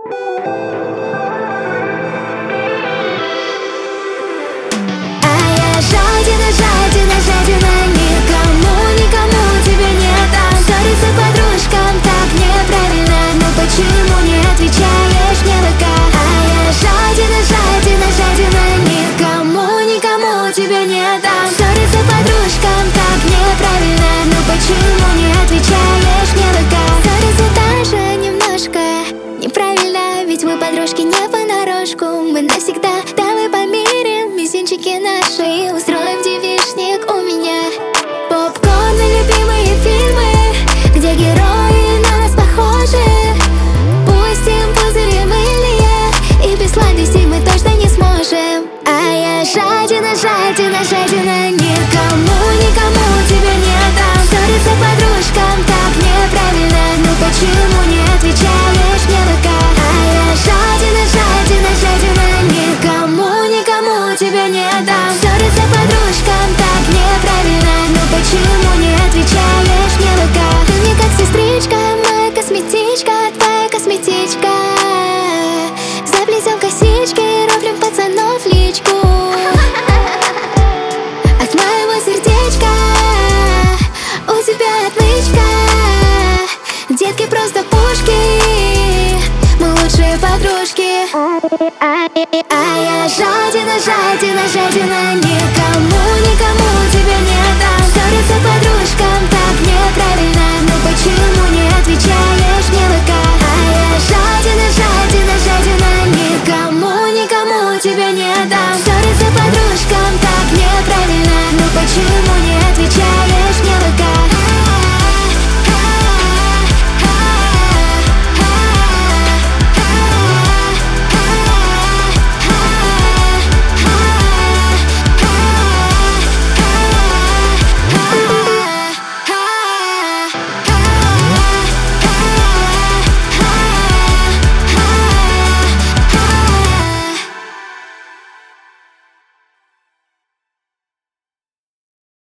Жадина, никому, никому тебе не дам. Ссориться подружкам так неправильно, но почему не отвечаешь мне в ВК? А я жадина, никому, никому тебе не дам. Ссориться подружкам так неправильно, но почему не отвечаешь мне в ВК? Ссориться даже немножко неправильно, ведь мы подружки не понарошку. Мы навсегда, давай помирим мизинчики наши и устроим девичник у меня. Попкорн и любимые фильмы, где герои на нас похожи. Пустим пузыри мыльные, и без сладостей мы точно не сможем. А я жадина, никому, никому тебе не дам. Ссориться подружкам так неправильно, но почему не отвечаешь мне в ВК? А я жадина, никому, никому тебе не дам. Ссориться подружкам так неправильно, но почему не отвечаешь мне в ВК? Ты мне как сестричка, моя косметичка, твоя косметичка. Заплетем косички и роблем пацанов личку. От моего сердечка у тебя отмычка. Детки просто пушки, мы лучшие подружки. А я жадина, никому